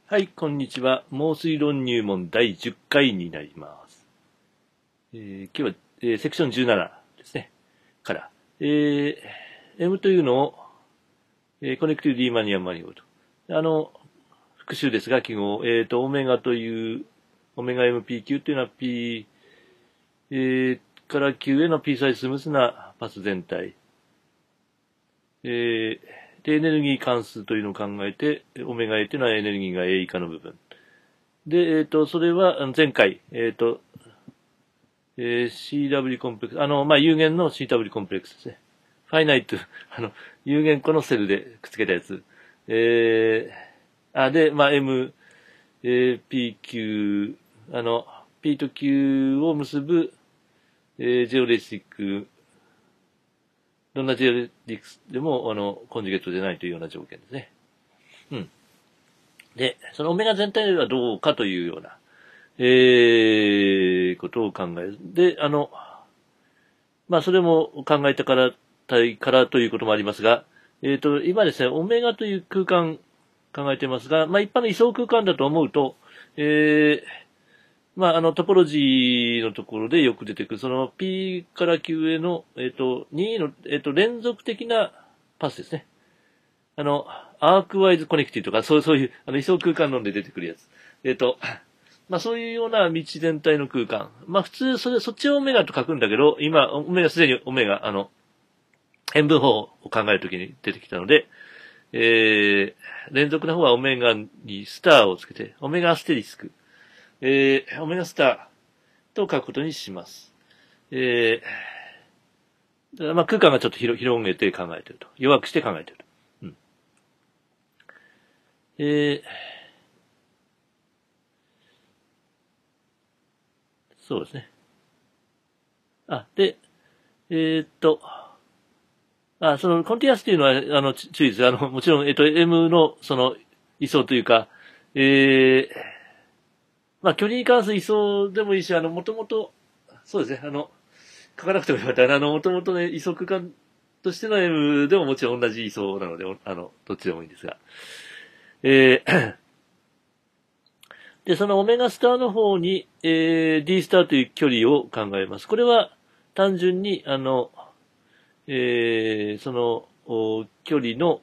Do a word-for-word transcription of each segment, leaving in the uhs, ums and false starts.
はい、こんにちは。孟推論入門だいじゅっかいになります。えー、今日は、えー、セクションじゅうななですね。から、えー、M というのを、えー、コネクティブリーマニアムマニフォールド。あの、復習ですが、記号、えーと、オメガという、オメガ エムピー 級というのは P、えー、から Q への P サイスムースなパス全体。えー、で、エネルギー関数というのを考えて、オメガ A というのはエネルギーが A 以下の部分。で、えっ、ー、と、それは、前回、えっ、ー、と、えー、シーダブリュー コンプレックス、あの、まあ、有限の シーダブリュー コンプレックスですね。ファイナイト、あの、有限個のセルでくっつけたやつ。えー、あ、で、まあ、M、えー、P、Q、あの、P と Q を結ぶ、えー、ジェオレシック、どんなジェオレリックスでも、あの、コンジュゲートでないというような条件ですね。うん。で、そのオメガ全体はどうかというような、えー、ことを考える。で、あの、まあ、それも考えたから、からということもありますが、えっと、今ですね、オメガという空間考えてますが、まあ、一般の位相空間だと思うと、えー、まあ、あの、トポロジーのところでよく出てくる、その P から Q への、えっと、にの、えっと、連続的なパスですね。あの、アークワイズコネクティとか、そう、そういう、あの、位相空間論で出てくるやつ。えっと、まあそういうような道全体の空間。まあ普通、それ、そっちをオメガと書くんだけど、今、オメガ、すでにオメガ、あの、変分法を考えるときに出てきたので、えー、連続の方はオメガにスターをつけて、オメガアステリスク、えー、オメガスターと書くことにします。えー、まあ空間がちょっと広げて考えていると。弱くして考えていると。うん。えー、そうですね。あ、で、えー、っと、あ、その、コンティアスっていうのは、あの、注意です。あの、もちろん、えっと、M の、その、位相というか、えー、まあ、距離に関する位相でもいいし、あの、もともと、そうですね、あの、書かなくてもよかった。あの、もともとね、位相空間としての M でももちろん同じ位相なので、あの、どっちでもいいんですが。えー、で、そのオメガスターの方に、えー、D スターという距離を考えます。これは、単純に、あの、えー、その、距離の、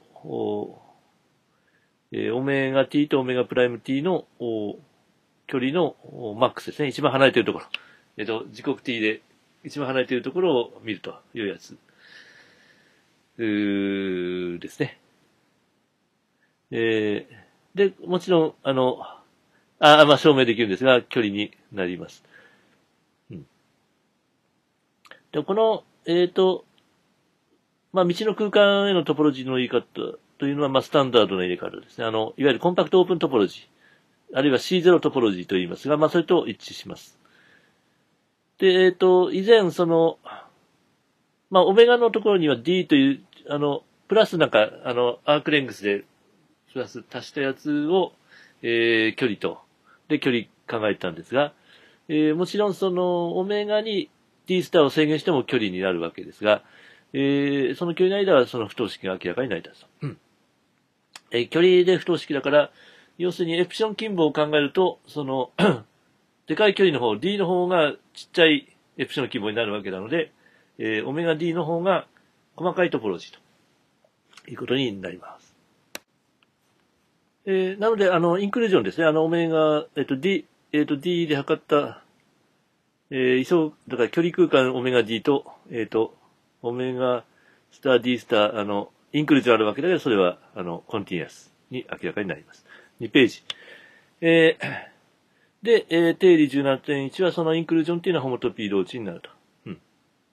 えー、オメガ t とオメガプライム t の距離のマックスですね。一番離れているところ。えっ、ー、と、時刻 t で一番離れているところを見るというやつ。うーですね。えー、で、もちろん、あの、あ、まあ、証明できるんですが、距離になります。うん。で、この、えっ、ー、と、まあ、道の空間へのトポロジーの言い方というのは、まあ、スタンダードな入れ方ですね。あの、いわゆるコンパクトオープントポロジー、あるいは シーゼロ トポロジーと言いますが、まあ、それと一致します。で、えっ、ー、と、以前、その、まあ、オメガのところには D という、あの、プラスなんか、あの、アークレングスで、プラス足したやつを、えー、距離と、で、距離考えたんですが、えー、もちろんその、オメガに D スターを制限しても距離になるわけですが、えー、その距離の間はその不等式が明らかになります。うん。えー、距離で不等式だから、要するにエプシロン近傍を考えると、その、でかい距離の方、D の方がちっちゃいエプシロン近傍になるわけなので、えー、オメガ D の方が細かいトポロジーということになります。えー、なので、あの、インクルージョンですね。あの、オメガ、えっ、ー、と、D、えっ、ー、と、D で測った、えー、位相、だから距離空間オメガ D と、えっ、ー、と、オメガスター D スター、あの、インクルージョンあるわけだけど、それは、あの、コンティニアスに明らかになります。にページ。えー、で、えー、定理 じゅうななてんいち はそのインクルージョンっていうのはホモトピー同値になると。うん。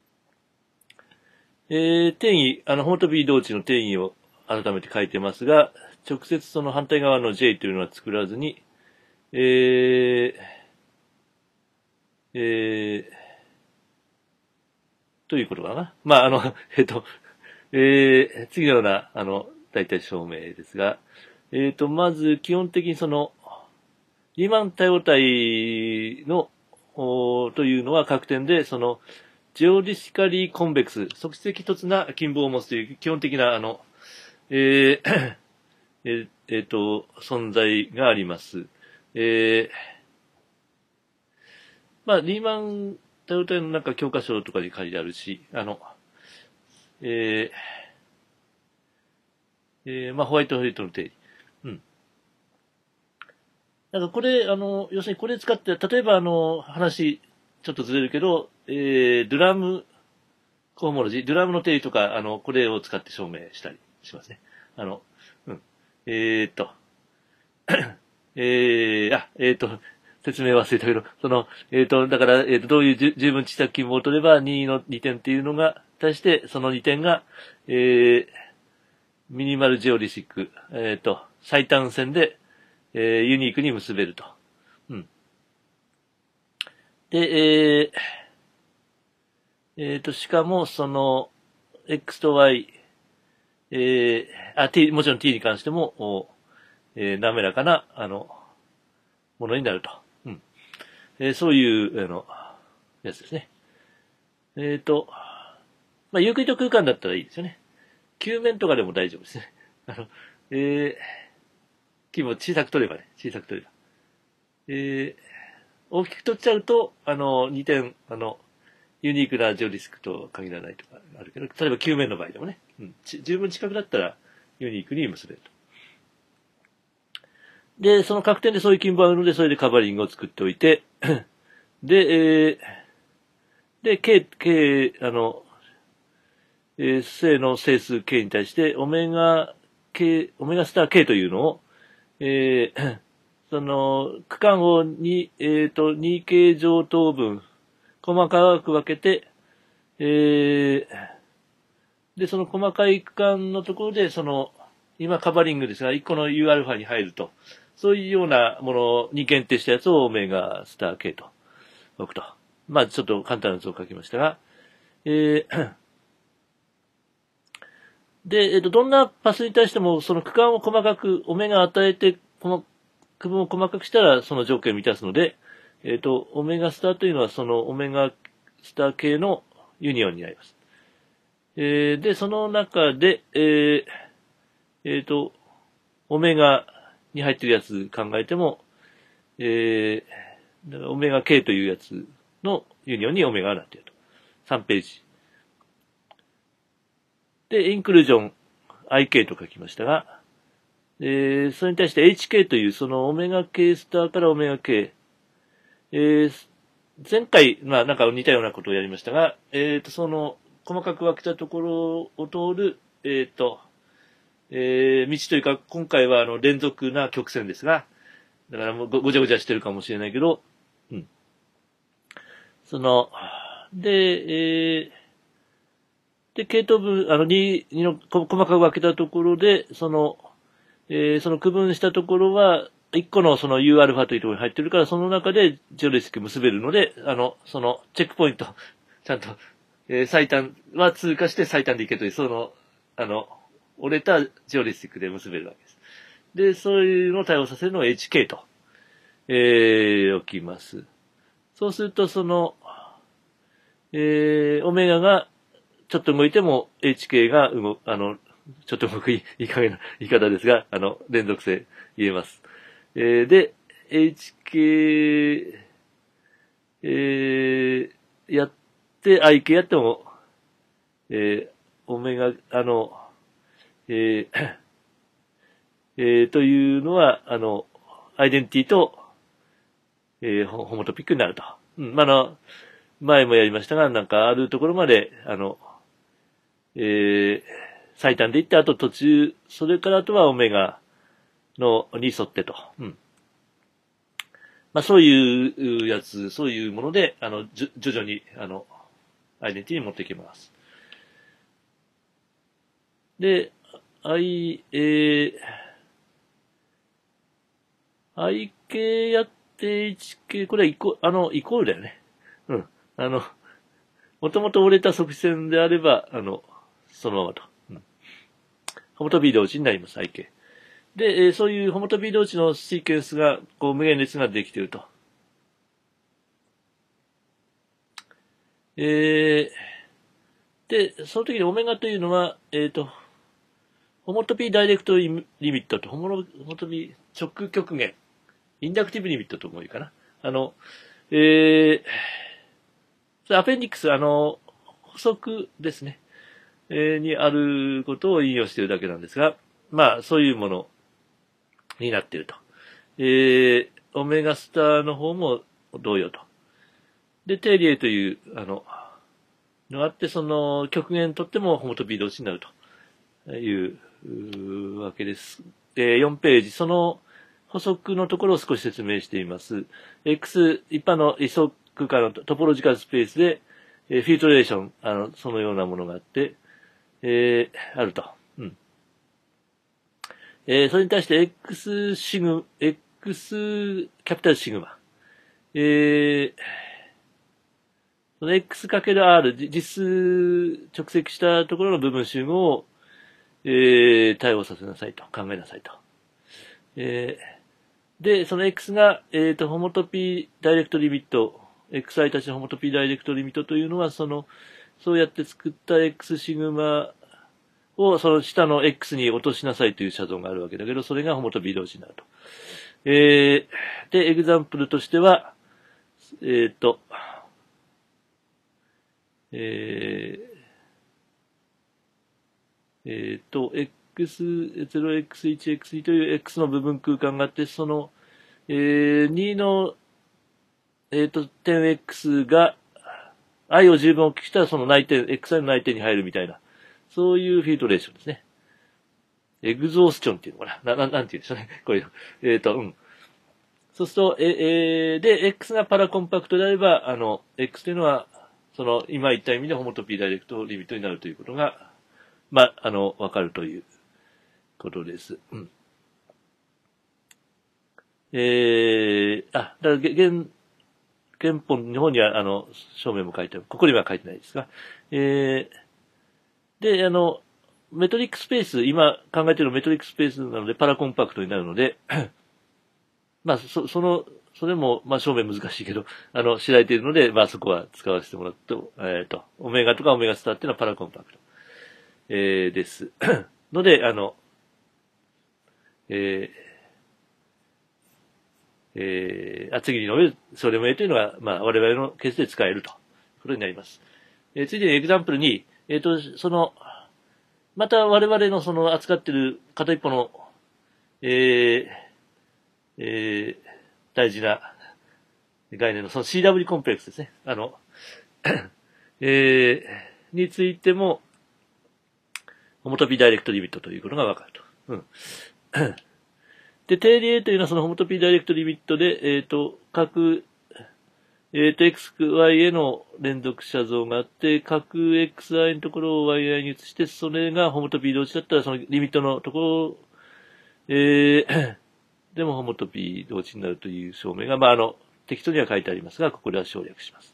えー、定義、あの、ホモトピー同値の定義を改めて書いてますが、直接その反対側の J というのは作らずに、えー、えー、ということかな。まあ、あの、えっと、えー、次のような、あの、大体証明ですが、えっと、まず、基本的にその、リーマン多様体の、というのは各点で、その、ジオディシカリーコンベックス、即席突な近傍を持つという基本的な、あの、えーえー、 えっと、存在があります。えー、まあ、リーマンダウンのなんか教科書とかに書いてあるし、あの、えー、えー、まあ、ホワイトヘッドの定理。うん。なんかこれ、あの、要するにこれ使って、例えばあの、話、ちょっとずれるけど、えー、ドゥラム、コーモロジー、ドゥラムの定理とか、あの、これを使って証明したりしますね。あの、うん。えーっと、えー、あ、えーっと、説明忘れたけど、その、えーっと、だから、えーっと、どういう十十分小さく記号を取ればにのにてんっていうのが、対して、そのにてんが、えー、ミニマルジオリシック、えーっと、最短線で、えー、ユニークに結べると。うん。で、えー、えーと、しかも、その、X と Y、えー、あ、T、もちろん T に関しても、おえー、滑らかな、あの、ものになると。うん。えー、そういう、あの、やつですね。えーと、まあ、ユークリッド空間だったらいいですよね。球面とかでも大丈夫ですね。あの、えー、規模小さく取ればね、小さく取れば。えー、大きく取っちゃうと、あの、にてん、あの、ユニークなジオリスクと限らないとかあるけど、例えば球面の場合でもね、うん、十分近くだったらユニークに結べると。で、その確点でそういう金符があるので、それでカバリングを作っておいて、で、えー、で、K、K、あの、えー、正の整数 K に対して、オメガ K、オメガスター K というのを、えー、その、区間をに、えっ、ー、と、に形状等分、細かく分けて、えー、で、その細かい区間のところで、その、今カバリングですが、いっこの Uα に入ると。そういうようなものに限定したやつをオメガスター K と置くと。まあちょっと簡単な図を書きましたが、えー、で、えっ、と、どんなパスに対しても、その区間を細かく、オメガ与えて、この区分を細かくしたら、その条件を満たすので、えっ、と、オメガスターというのは、そのオメガスター系のユニオンになります。えー、で、その中で、えー、えっ、と、オメガに入ってるやつ考えても、えー、だからオメガ K というやつのユニオンにオメガがなっていると。さんページ。で、インクルージョン アイケー と書きましたが、えー、それに対して エイチケー というそのオメガ K スターからオメガ K。えー、前回、まあなんか似たようなことをやりましたが、えっ、ー、と、その細かく分けたところを通る、えっ、ー、と、えー、道というか、今回はあの連続な曲線ですが、だからもうごごちゃごちゃしてるかもしれないけど、うん。その、で、えー、で、系統分、あの、に、にの細かく分けたところで、その、えー、その区分したところは、一個のその Uα というところに入ってるから、その中でジオリスク結べるので、あの、そのチェックポイント、ちゃんと、えー、最短は通過して最短でいけという、その、あの、折れたジオリスクで結べるわけです。で、そういうのを対応させるのを エイチケー と、えー、置きます。そうすると、その、えー、オメガがちょっと動いても エイチケー が動、あの、ちょっと動くいい、いい加減な言い方ですが、あの、連続性言えます。えー、で、エイチケー、えー、やって、アイケー やっても、えー、オメガ、あの、えー、えー、というのは、あの、アイデンティティと、えー、ホモトピックになると。うん、まあ、あの、前もやりましたが、なんかあるところまで、あの、えー、最短で行って、あと途中、それからあとはオメガの、に沿ってと。うん。まあそういうやつ、そういうもので、あの、じゅ徐々に、あの、アイデンティティに持っていきます。で、I、えー、I 系やって H 系、これはイコ、あの、イコールだよね。うん。あの、もともと折れた側線であれば、あの、そのままと。うん。ホモトビー同値になります、I 系。で、えーそういうホモトビー同値のシーケンスが、こう、無限列ができていると。えー、で、その時にオメガというのは、えっ、ー、と、 ホモトピーダイレクトリミットとホモトピー直極限、インダクティブリミットともいいかな。あの、えー、アペンディクス、あの、補足ですね。えー、にあることを引用しているだけなんですが、まあ、そういうものになっていると。えー、オメガスターの方も同様と。で、テーリエという、あの、のがあって、その極限にとってもホモトピー同士になるという、わけです。えー、よんページ、その補足のところを少し説明しています。X、一般の位相空間のトポロジカルスペースで、えー、フィルトレーション、あの、そのようなものがあって、えー、あると。うん。えー、それに対して X シグ、X キャピタルシグマ。えー、その X×R、実数直積したところの部分集合を、えー、対応させなさいと、考えなさいと。えー、で、その X が、えっと、ホモトピーダイレクトリミット、Xi たちのホモトピーダイレクトリミットというのは、その、そうやって作った X シグマをその下の X に落としなさいという写像があるわけだけど、それがホモトピー同士になると。えー、で、エグザンプルとしては、えっ、ー、と、えー、えっ、ー、と、エックスゼロエックスワンエックスツー という X の部分空間があって、その、えー、にの、えっ、ー、と、点 X が、i を十分大きくしたらその内点、Xi の内点に入るみたいな、そういうフィルトレーションですね。エグゾースチョンっていうのかな。な、ななんて言うんでしょうね。こういうの。えっ、ー、と、うん。そうすると、え、えー、で、X がパラコンパクトであれば、あの、X というのは、その、今言った意味でホモトピーダイレクトリミットになるということが、まあ、あの、わかるということです。うん。えー、あ、だから、現、原本の方には、あの、証明も書いてある。ここには書いてないですが、えー、で、あの、メトリックスペース、今考えているメトリックスペースなので、パラコンパクトになるので、まあ、そ、その、それも、まあ、証明難しいけど、あの、知られているので、まあ、そこは使わせてもらって、えっ、ー、と、オメガとかオメガスターっていうのはパラコンパクト、えー、です。ので、あの、えー、えー、次に述べる、それもえというのは、まあ、我々のケースで使えるということになります。えー、次にエグザンプルに、えっ、ー、と、その、また我々のその扱っている片一方の、えー、えー、大事な概念のその シーダブリュー コンプレックスですね。あの、えー、についても、ホモトピーダイレクトリミットということがわかると。うん。で、定理 A というのはそのホモトピーダイレクトリミットで、えっ、ー、と、各、えっ、ー、と、xy への連続写像があって、各 xi のところを yi に移して、それがホモトピー同士だったら、そのリミットのところを、えー、でもホモトピー同士になるという証明が、まあ、あの、適当には書いてありますが、ここでは省略します。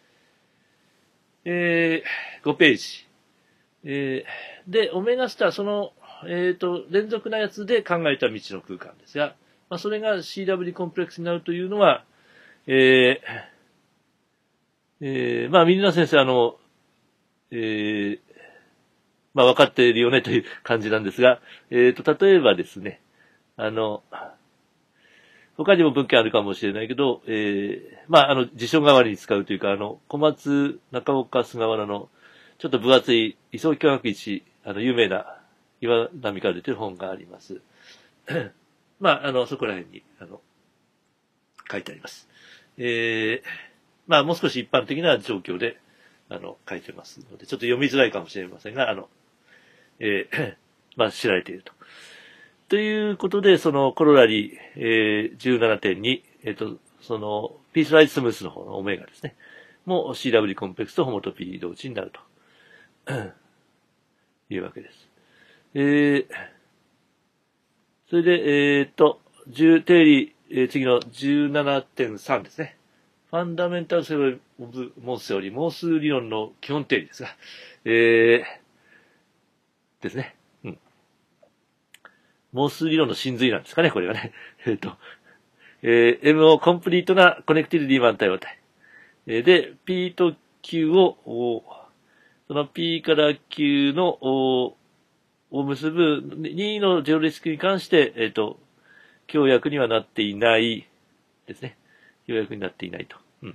えー、ごページ。えー、で、オメガスター、その、えっ、ー、と、連続なやつで考えた未知の空間ですが、まあ、それが シーダブリュー コンプレックスになるというのは、えー、えー、まあ、みんな先生、あの、えー、まあ、分かっているよねという感じなんですが、えっ、ー、と、例えばですね、あの、他にも文献あるかもしれないけど、えー、まあ、あの、辞書代わりに使うというか、あの、小松中岡菅原の、ちょっと分厚い、位相幾何学一、あの、有名な岩波から出てる本があります。まあ、あの、そこら辺に、あの、書いてあります。えー、まあ、もう少し一般的な状況で、あの、書いてますので、ちょっと読みづらいかもしれませんが、あの、えー、まあ、知られていると。ということで、そのコロラリー、えー、じゅうななてんに、えっ、ー、と、その、ピースライトスムースの方のオメガですね。もう シーダブリュー コンプレックスとホモトピー同値になると。いうわけです。えー、それで、えっ、ー、と、じゅう定理、えー、次の じゅうななてんさん ですね。ファンダメンタルセオリー、モースセオリー、モース理論の基本定理ですが、えー、ですね。うん。モース理論の真髄なんですかね、これがね。えっ、ー、と、えー、M をコンプリートなコネクティブリーマン対応体。えー、で、P と Q を、その P から Q の、 を結ぶ任意のジェオリスクに関して、えっと、協約にはなっていないですね。協約になっていないと。うん。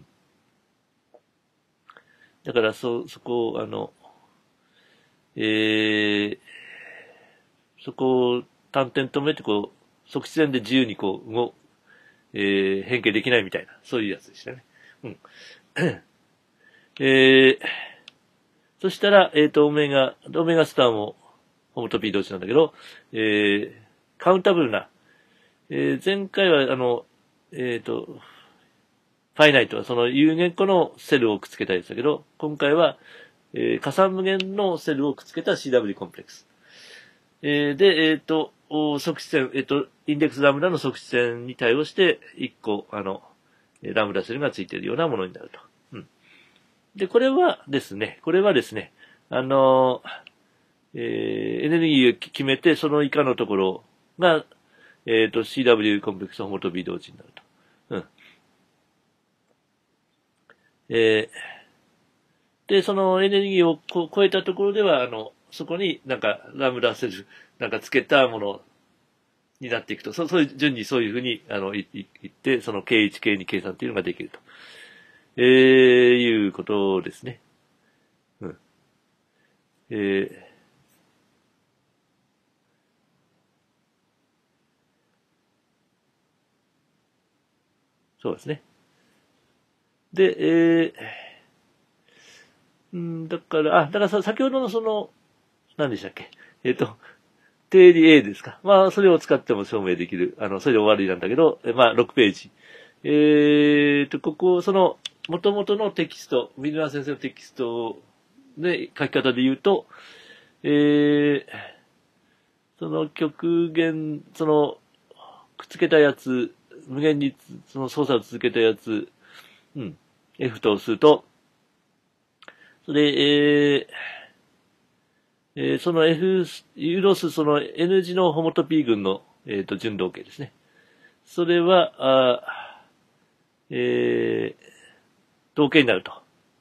だから、そ、そこを、あの、えー、そこを単点止めて、こう、即自然で自由にこう、動、えー、変形できないみたいな、そういうやつでしたね。うん。えー、そしたら、えっと、オメガ、オメガスターもホモトピー同士なんだけど、えー、カウンタブルな、えー、前回は、あの、えっと、ファイナイトはその有限個のセルをくっつけたやつだけど、今回は、えー、加算無限のセルをくっつけた シーダブリュー コンプレックス。えー、で、えっと、即視線、えっと、インデックスラムダの即視線に対応して、いっこ、あの、ラムダセルがついているようなものになると。うん。で、これはですね、これはですね、あの、えー、エネルギーを決めて、その以下のところが、えっと、シーダブリュー コンプレックスホモトビー同時になると。うん。えー、で、そのエネルギーをこ超えたところでは、あの、そこになんかラムダセル、なんかつけたものになっていくと、そそういう順にそういうふうに、あの、い、い、いって、その ケーワン、ケーツー 計算っていうのができると。えー、いうことですね。うん。えー、そうですね。で、えー、んだから、あ、だからさ、先ほどのその、何でしたっけ。えっ、と、定理 A ですか。まあ、それを使っても証明できる。あの、それで終わりなんだけど、まあ、ろくページ。えーと、ここ、その、元々のテキスト、ミルナー先生のテキストで書き方で言うと、えー、その極限、その、くっつけたやつ、無限にその操作を続けたやつ、うん、F とすると、それ、えー、えー、その F、ユーロス、その N 字のホモトピー群の、えっ、ー、と、順動形ですね。それは、あえー、同形になると。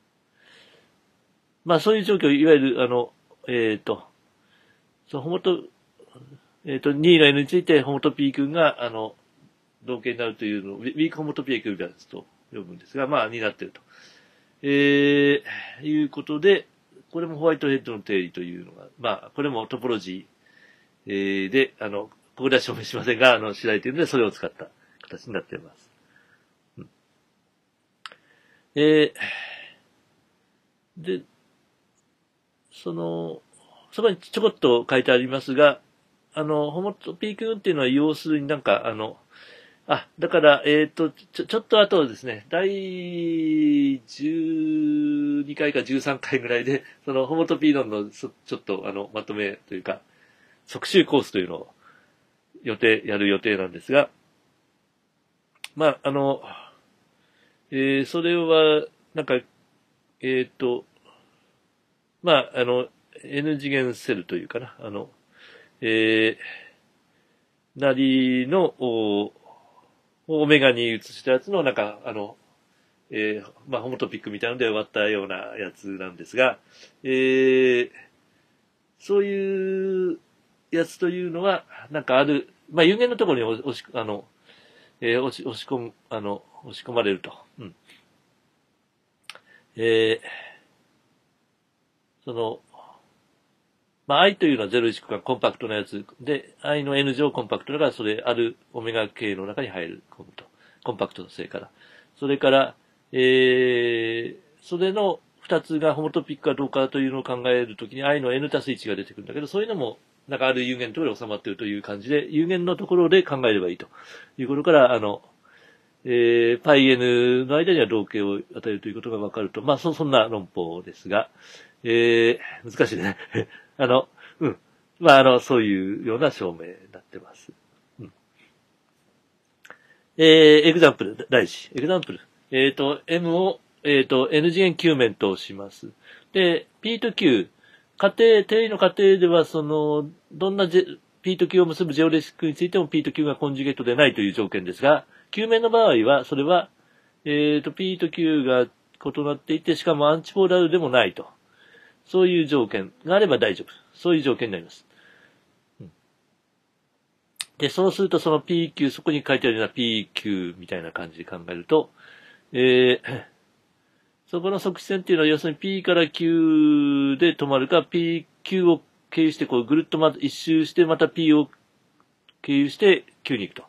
まあ、そういう状況、いわゆる、あの、えっ、ー、と、そのホモト、えっ、ー、と、にの N についてホモトピー群が、あの、同形になるというのを、ウィークホモトピークビアスと呼ぶんですが、まあ、になっていると。えー、いうことで、これもホワイトヘッドの定理というのが、まあ、これもトポロジー、えー、で、あの、ここでは証明しませんが、あの、知られているので、それを使った形になっています。うん、えー、で、その、そこにちょこっと書いてありますが、あの、ホモトピーク群っていうのは要するになんか、あの、あ、だから、えっ、ー、と、ちょ、ちょっと後ですね、だいじゅうにかいかじゅうさんかいぐらいで、そのホモトピー論のちょっと、あの、まとめというか、即習コースというのを予定、やる予定なんですが、まあ、あの、えー、それは、なんか、えっ、ー、と、まあ、あの、N 次元セルというかな、あの、えー、なりの、お、オメガに移したやつの、なんか、あの、えー、まあ、ホモトピックみたいなので割ったようなやつなんですが、えー、そういうやつというのは、なんかある、まあ、有限のところに押し、あの、えー、押し、押し込む、あの、押し込まれると。うん。えー、その、まあ、I というのはゼロいち区間コンパクトなやつで、I の N 乗コンパクトだから、それあるオメガ系の中に入る込むと。コンパクトのせいから。それから、えー、それの二つがホモトピックかどうかというのを考えるときに I の N たすいちが出てくるんだけど、そういうのも、なんかある有限のところで収まっているという感じで、有限のところで考えればいいということから、あの、えー、パイ N の間には同型を与えるということがわかると。まあ、そ、そんな論法ですが、えー、難しいね。あの、うん。まあ、あの、そういうような証明になってます。うん。えー、エグザンプル、第一。エグザンプル。えっ、ー、と、M を、えっ、ー、と、N 次元きゅう面とします。で、P と Q。仮定、定理の仮定では、その、どんな P と Q を結ぶジェオレシックについても P と Q がコンジュゲートでないという条件ですが、きゅう面の場合は、それは、えっ、ー、と、P と Q が異なっていて、しかもアンチポーラルでもないと。そういう条件があれば大丈夫。そういう条件になります。 で、そうするとその ピーキュー、そこに書いてあるような ピーキュー みたいな感じで考えると、えー、そこの側線っていうのは要するに P から Q で止まるか、ピーキュー を経由してこうぐるっとまた一周してまた P を経由して Q に行くと。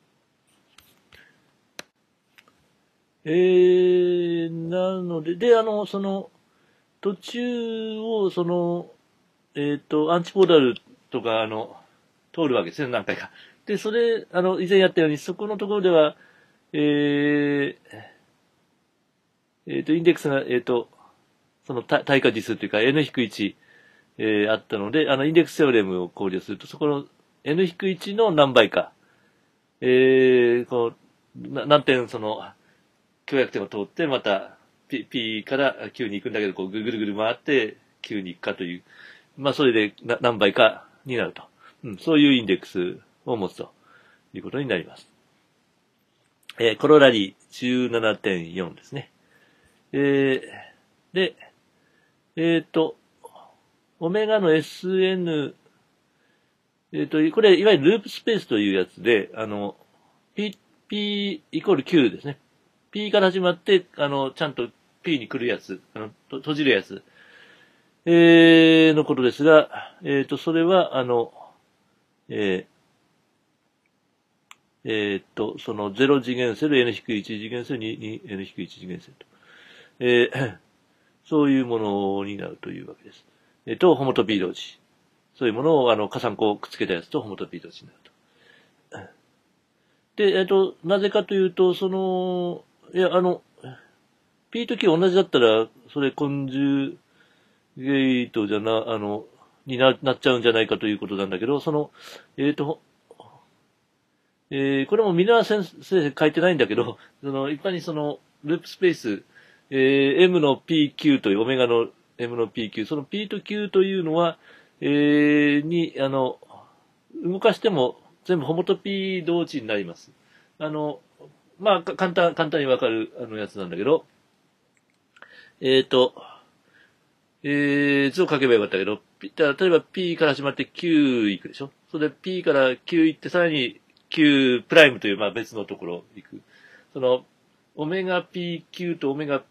えー、なので、で、あの、その、途中を、その、えっと、アンチポーダルとか、あの、通るわけですね、何回か。で、それ、あの、以前やったように、そこのところでは、えー、えっと、インデックスが、えっと、その対価次数というか エヌいち、えー、あったので、あの、インデックステオレムを考慮すると、そこの エヌいち の何倍か、えー、こう、な何点その、協約点を通って、また P, P から Q に行くんだけど、こうぐるぐる回って Q に行くかという、まあそれで何倍かになると。うん、そういうインデックスを持つということになります。えー、コロラリ じゅうななてんよん ですね。えー、で、えっ、ー、と、オメガの エスエヌ、えっ、ー、と、これ、いわゆるループスペースというやつで、あの、P、P イコール Q ですね。P から始まって、あの、ちゃんと P に来るやつ、あの、と閉じるやつ、えー、のことですが、えっ、ー、と、それは、あの、えー、えー、っと、そのゼロ次元セル、N-いち 次元セル、に、N-いち 次元セルと。えー、そういうものになるというわけです。えっ、ー、と、ホモトピー同士。そういうものを、あの、加算項をくっつけたやつとホモトピー同士になると。で、えっ、ー、と、なぜかというと、その、いや、あの、P と Q 同じだったら、それコンジュゲートじゃな、あの、にななっちゃうんじゃないかということなんだけど、その、えっ、ー、と、えー、これもミラー先生書いてないんだけど、その、一般にその、ループスペース、えー、M の ピーキュー という、オメガの M の ピーキュー、その P と Q というのは、えー、に、あの、動かしても全部ホモト P 同値になります。あの、まあ、簡単、簡単にわかる、あの、やつなんだけど、えっ、ー、と、えー、図を書けばよかったけど、例えば P から始まって Q 行くでしょ。それで P から Q 行ってさらに Q プライムという、まあ別のところ行く。その、オメガ ピーキュー とオメガ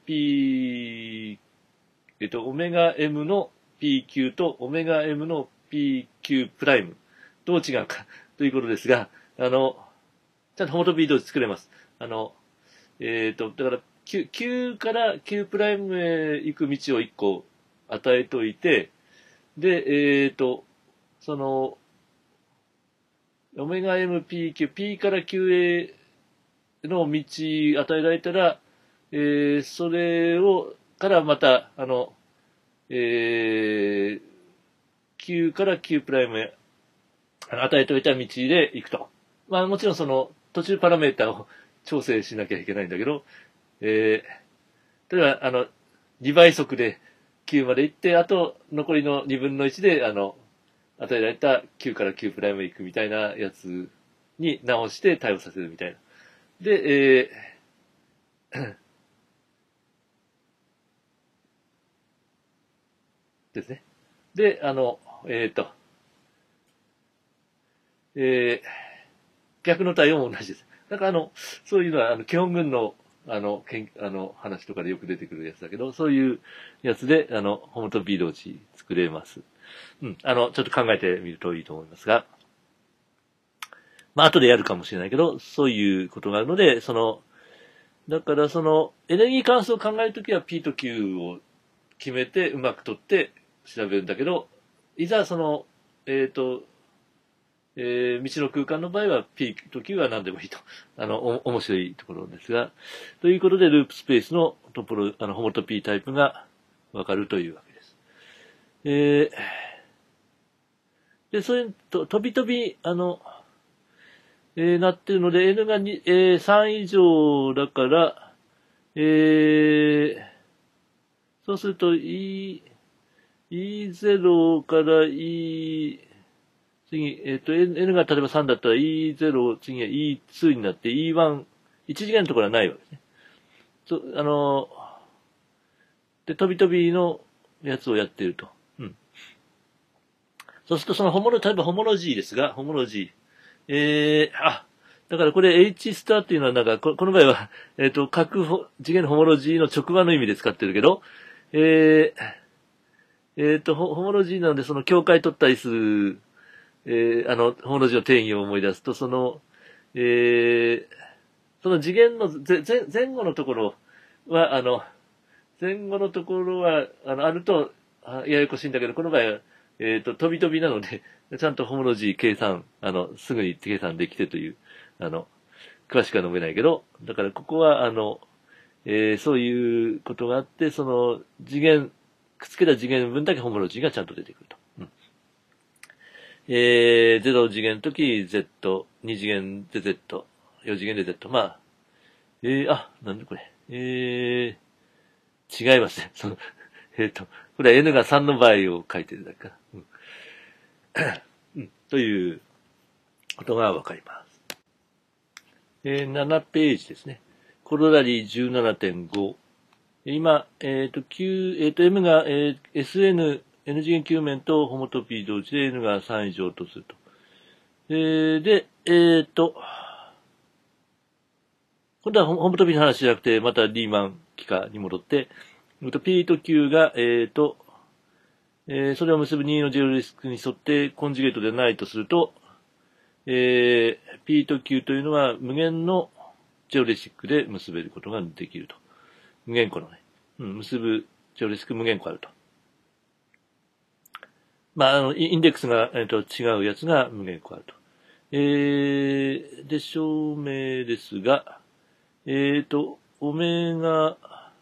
P、えっと、オメガ M の ピーキュー とオメガ M の ピーキュー プライム。どう違うかということですが、あの、ちゃんとホモト P 同士作れます。あの、えっ、ー、と、だから Q、Q から Q プライムへ行く道をいっこ与えといて、で、えっ、ー、と、その、オメガ エムピーキュー、P から Q への道与えられたら、えー、それを、からまた、あの、えー、Q から Q プライムへ与えておいた道で行くと。まあもちろんその途中パラメータを調整しなきゃいけないんだけど、えー、例えばあの、にばい速で Q まで行って、あと残りのにぶんのいちで、あの、与えられた Q から Q プライムへ行くみたいなやつに直して対応させるみたいな。で、えー、ですね。で、あの、えっ、ー、と、えー、逆の対応も同じです。だからあの、そういうのは、あの、基本軍の、あの、けんあの、話とかでよく出てくるやつだけど、そういうやつで、あの、ホモト P 同値作れます。うん。あの、ちょっと考えてみるといいと思いますが、まあ、後でやるかもしれないけど、そういうことがあるので、その、だからその、エネルギー関数を考えるときは P と Q を決めて、うまく取って調べるんだけど、いざその、えっ、ー、と、えー、未知の空間の場合は P と Q は何でもいいと。あの、お、面白いところですが、ということで、ループスペースのトポロ、あの、ホモト P タイプがわかるというわけです。えー、で、そういうと、飛び飛び、あの、えー、なってるので、N がに、えー、さん以上だから、えー、そうすると E、イーゼロ から E、次、えっ、ー、と、N が例えばさんだったら イーゼロ、次は イーツー になって イーワン、いち次元のところはないわけですね。そあの、で、飛び飛びのやつをやっていると。うん。そうするとそのホモロ、例えばホモロジーですが、ホモロジえー、あ、だからこれ H スターっていうのはなんか、ここの場合は、えっ、と、各次元のホモロジーの直話の意味で使ってるけど、えー、えっ、と、ホホモロジーなのでその境界取ったりする、えー、あの、ホモロジーの定義を思い出すと、その、えー、その次元の前前後のところは、あの、前後のところは、あの、あると、あややこしいんだけど、この場合は、えっ、と、飛び飛びなので、ちゃんとホモロジー計算、あの、すぐに計算できてという、あの、詳しくは述べないけど、だからここは、あの、えーそういうことがあって、その、次元、くっつけた次元分だけホモロジーがちゃんと出てくると。うん、えー、ゼロ次元の時 Z、に次元で Z、よ次元で Z。まあ、えー、あ、なんでこれ。えー、違いますね。その、えっ、と、これは N がさんの場合を書いてるだけかな。うんうん、ということがわかります。えー、ななページですね。コロラリー じゅうななてんご。今、えっ、と、Q、えっ、と、M が、えー、エスエヌ、N 次元球面とホモトピー同時で N がさん以上とすると。えー、で、えっ、と、今度はホモトピーの話じゃなくて、またリーマン期間に戻って、P と Q が、えっ、と、えー、それを結ぶにのジェオリスクに沿ってコンジュゲートでないとすると、えー、P と Q というのは無限のジェオレシックで結べることができると。無限個のね、うん、結ぶジェオレシック無限個あると。まあ、あの、インデックスが、えー、と違うやつが無限個あると。えー、で、証明ですが、えっ、と、オメガ、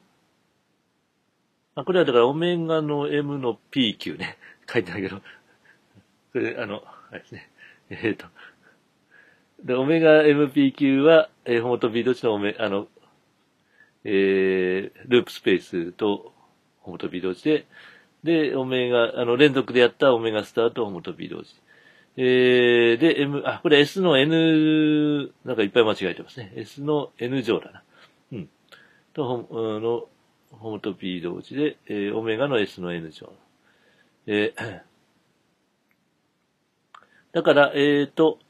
あ、これはだからオメガの M の ピーキュー ね。書いてないけど。これ、あの、あれですね。えっ、ー、と、で、オメガ エムピーキュー は、えー、ホモトピー同士のオメ、あの、えー、ループスペースとホモトピー同士で、で、オメガ、あの、連続でやったオメガスターとホモトピー同士。えー、で、M、あ、これ S の N、なんかいっぱい間違えてますね。S の N 乗だな。うん。と、ホあの、ホモトピー同士で、えー、オメガの S の N 乗。えー、だから、えっ、ー、と、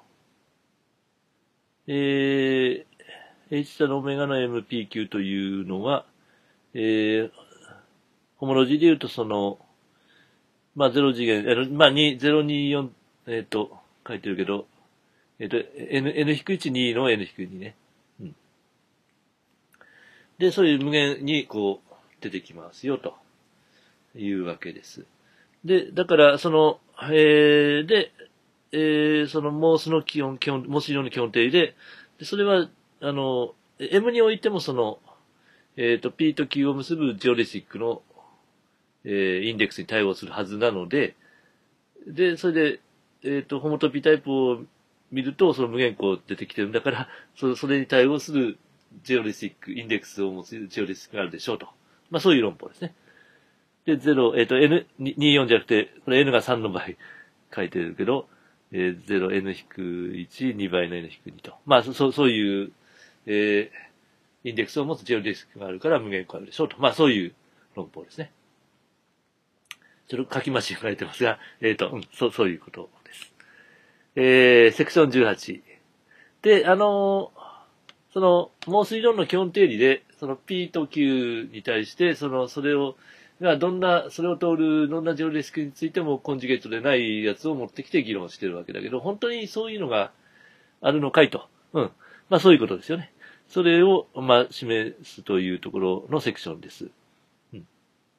えー、H 座のオメガの エムピーキュー というのは、えー、ホモロジーで言うとその、まあ、ゼロ次元、あのまあ、に、ゼロによん、えっ、ー、と、書いてるけど、えっ、ー、と、N、N-いち、にの エヌに ね。うん。で、そういう無限に、こう、出てきますよ、というわけです。で、だから、その、えー、で、えー、そのモースの基本、基本、モース上の基本定理で、でそれは、あの、M においてもその、えっ、ー、と、P と Q を結ぶジオレシックの、えー、インデックスに対応するはずなので、で、それで、えっ、ー、と、ホモトピータイプを見ると、その無限個出てきてるんだから、そそれに対応するジオレシック、インデックスを持つジオレシックがあるでしょうと。まあ、そういう論法ですね。で、ゼロ、えっ、ー、と、N、にじゅうよんじゃなくて、これ N がさんの場合書いてるけど、えー、ゼロ、エヌいち、にばいの エヌに と。まあ、そ、そういう、えー、インデックスを持つジオレシックがあるから無限個あるでしょうと。まあ、そういう論法ですね。ちょっと書き間違えてますが、えっ、ー、と、うん、そう、そういうことです。えー、セクションじゅうはち。で、あのー、その、モース理論の基本定理で、その P と Q に対して、その、それを、が、どんな、それを通る、どんなジオレシックについてもコンジュゲートでないやつを持ってきて議論してるわけだけど、本当にそういうのがあるのかいと。うん。まあそういうことですよね。それを、まあ、示すというところのセクションです。うん。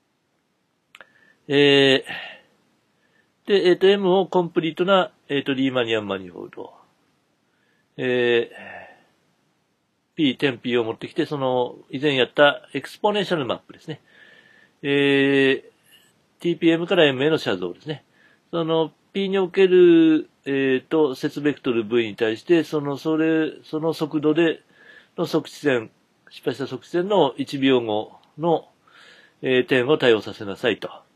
えー、で、えっ、ー、と、M をコンプリートな、えっ、ー、と、リーマニアンマニフォールド。えー、P、点 P を持ってきて、その、以前やったエクスポネンシャルマップですね。えー、ティーピーエム から M への写像ですね。その、P における、えっ、ー、と、接ベクトル V に対して、その、それ、その速度で、の測地線、失敗した測地線のいちびょうごの、えー、点を対応させなさいと。うん。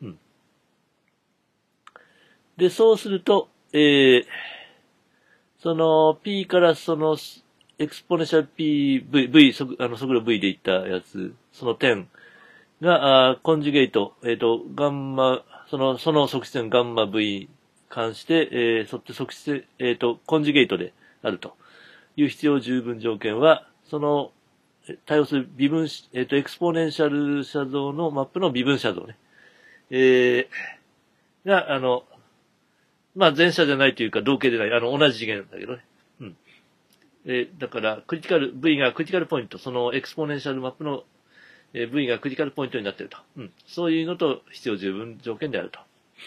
で、そうすると、えー、その P からそのエクスポネンシャル P、V、V、あの速度 V でいったやつ、その点が、あコンジュゲート、えっ、ー、と、ガンマ、その、その測地線ガンマ V 関して、えー、沿って即質、えっ、と、コンジュゲートであるという必要十分条件は、その、対応する微分、えっ、と、エクスポネンシャル写像のマップの微分写像ね。えー、が、あの、まあ、前者じゃないというか、同型でない、あの、同じ次元なんだけどね。うん。えー、だから、クリティカル、V がクリティカルポイント、そのエクスポネンシャルマップの、えー、V がクリティカルポイントになっていると。うん。そういうのと必要十分条件であると。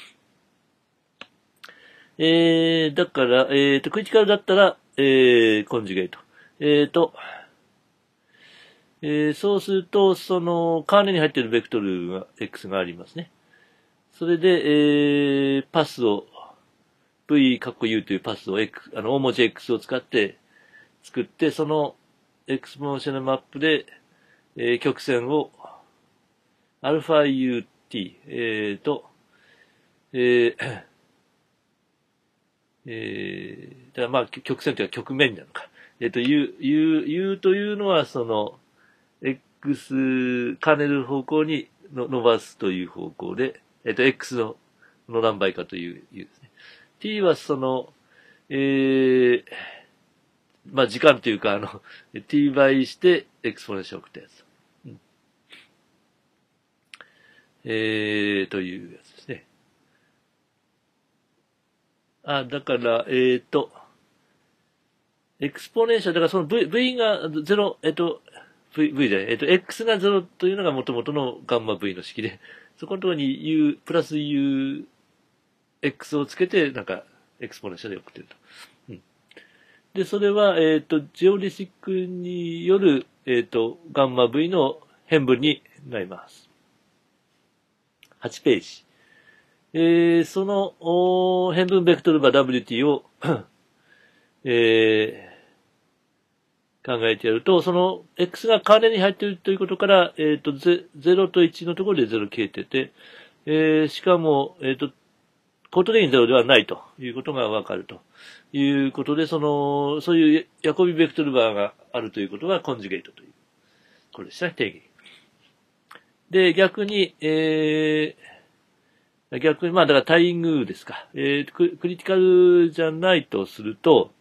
えー、だから、えーと、クリティカルだったら、えー、コンジュゲート。えーと、えー、そうすると、その、カーネに入っているベクトルが、X がありますね。それで、えー、パスを、V カッコ U というパスを X、あの、大文字 X を使って作って、その、エクスポネンシャルマップで、えー、曲線を、アルファ U T、えーと、えー、えー、だからまあ、曲線というか曲面なのか。えっ、ー、と、U、U、U というのは、その、X、カーネル方向にの伸ばすという方向で、えっ、ー、と、X の、の何倍かという、いうですね。T はその、えー、まあ、時間というか、あの、T 倍して、エクスポネンシャルを送ったやつ。うん、えー、というやつですね。あ、だから、えっ、ー、と、エクスポネンシャル、だからその V、V がゼロ、えっ、ー、と、V、V で、えっ、ー、と、X がゼロというのが元々のガンマ V の式で、そこのところに U、プラス U、X をつけて、なんか、エクスポネンシャルで送ってると。うん、で、それは、えっ、ー、と、ジオリシックによる、えっ、ー、と、ガンマ V の変分になります。はちページ。えー、その、変分ベクトルバ ダブリューティー を、えー、考えてやると、その X がカーネに入っているということから、えっ、ー、と、ゼロといちのところでゼロ消えてて、えー、しかも、えっ、ー、と、コート的にゼロではないということがわかるということで、その、そういうヤコビベクトルバーがあるということがコンジュゲートという。これですね、定義。で、逆に、えー、逆に、まあ、だから対偶ですか。えー、クリティカルじゃないとすると、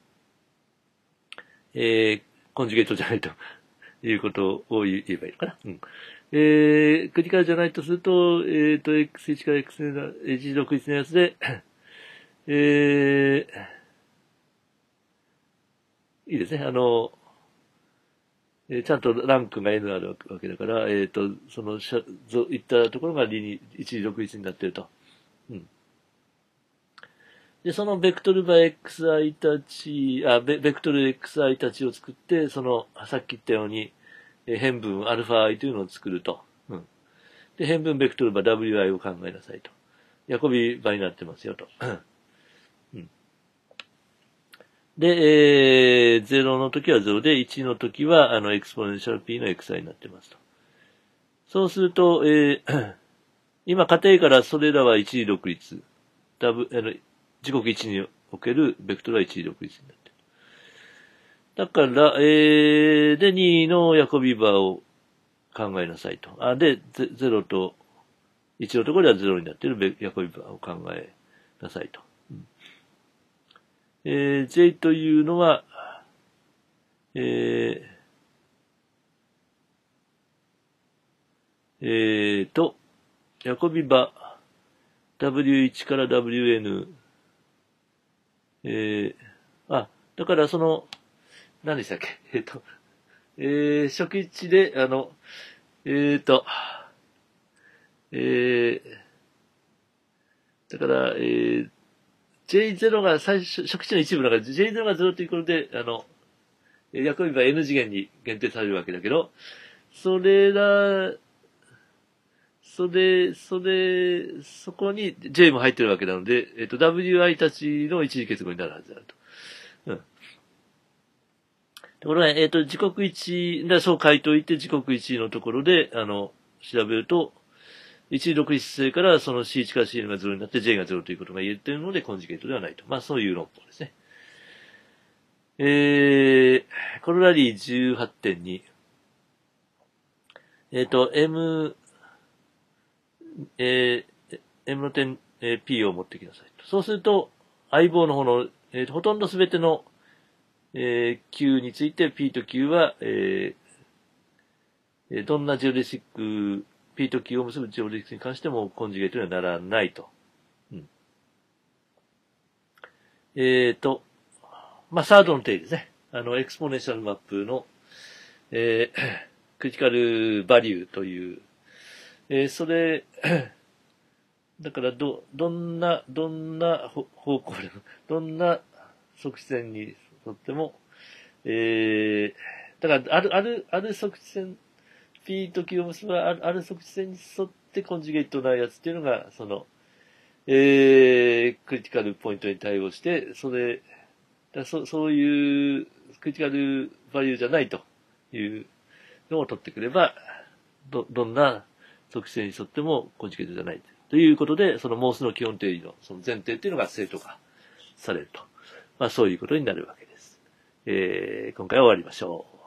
えー、コンジュゲートじゃないということを言えばいいのかな。うん。えー、クリティカルじゃないとすると、えっ、ー、と、エックスワン から エックスツー が一時独立のやつで、えー、いいですね。あの、えー、ちゃんとランクが N あるわけだから、えっ、ー、と、その、いったところが理に一時独立になっていると。うん。で、そのベクトルバ xi たち、あ、ベベクトル xi たちを作って、その、さっき言ったように、えー、変分 αi というのを作ると。うん。で、変分ベクトルバ wi を考えなさいと。ヤコビ場になってますよと。うん。で、えー、ゼロの時はゼロで、いちの時は、あの、エクスポネンシャル p の xi になってますと。そうすると、えー、今、仮定からそれらは一時独立。ダブ、あの、時刻いちにおけるベクトルは一時独立になってる。だから、えー、で、にのヤコビバーを考えなさいと。あ、で、ゼロといちのところではゼロになっているヤコビバーを考えなさいと。うん、えー、J というのは、えー、えーと、ヤコビバ ダブリューワン から ダブリューエヌ、えー、あ、だからその、何でしたっけえっ、ー、と、えー、初期値で、あの、えっ、ー、と、えー、だから、えー、ジェイゼロ が最初、初期値の一部だから ジェイゼロ がゼロということで、あの、ヤコビバ N 次元に限定されるわけだけど、それら、それ、それ、そこに J も入ってるわけなので、えっと、ダブリューアイ たちの一時結合になるはずだと。うん。ところが、えっと、時刻いち、だそう書いておいて、時刻いちのところで、あの、調べると、一時独立性からその シーワン から シーエヌ がゼロになって J がゼロということが言えているので、コンジュゲートではないと。まあ、そういう論法ですね。えー、コロラリー じゅうはちてんに。えっと、M、えー、M の点、 えー、P を持ってきなさいと。そうすると、相棒の方の、えー、ほとんどすべての、えー、Q について P と Q は、えー、どんなジオデシック、P と Q を結ぶジオデシックに関してもコンジュゲートにはならないと。うん、えっ、ー、と、まあ、サードの定義ですね。あの、エクスポネンシャルマップの、えー、クリティカルバリューという、えー、それ、だからど、どんな、どんな方向で、どんな側線にとっても、えー、だから、ある、ある、ある側線、P と Q を結ぶある、ある側線に沿ってコンジュゲートなやつっていうのが、その、えー、クリティカルポイントに対応して、それ、だそそういうクリティカルバリューじゃないというのを取ってくれば、ど、どんな属性に沿ってもコンジュゲートじゃないということで、そのモースの基本定理のその前提っていうのが正当化されると。まあそういうことになるわけです。えー、今回は終わりましょう。